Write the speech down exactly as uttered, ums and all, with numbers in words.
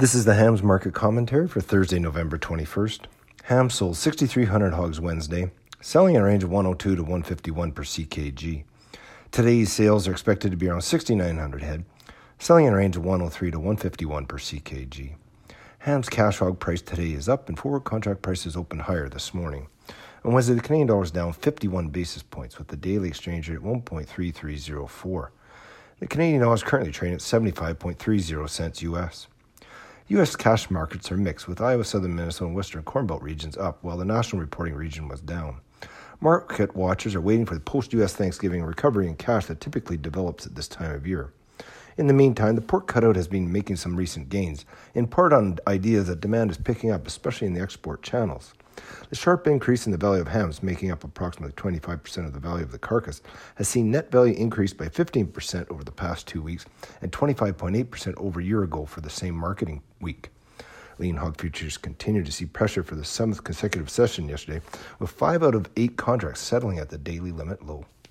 This is the hams market commentary for Thursday, November twenty-first. Hams sold six thousand three hundred hogs Wednesday, selling in a range of one oh two to one fifty-one per C K G. Today's sales are expected to be around six thousand nine hundred head, selling in a range of one oh three to one fifty-one per C K G. Hams cash hog price today is up and forward contract prices opened higher this morning. On Wednesday, the Canadian dollar is down fifty-one basis points with the daily exchange rate at one point three three zero four. The Canadian dollar is currently trading at seventy-five point three zero cents U S. U S cash markets are mixed, with Iowa, southern Minnesota, and western Corn Belt regions up, while the national reporting region was down. Market watchers are waiting for the post-U S Thanksgiving recovery in cash that typically develops at this time of year. In the meantime, the pork cutout has been making some recent gains, in part on ideas that demand is picking up, especially in the export channels. The sharp increase in the value of hams, making up approximately twenty-five percent of the value of the carcass, has seen net value increase by fifteen percent over the past two weeks and twenty-five point eight percent over a year ago for the same marketing week. Lean hog futures continue to see pressure for the seventh consecutive session yesterday, with five out of eight contracts settling at the daily limit low.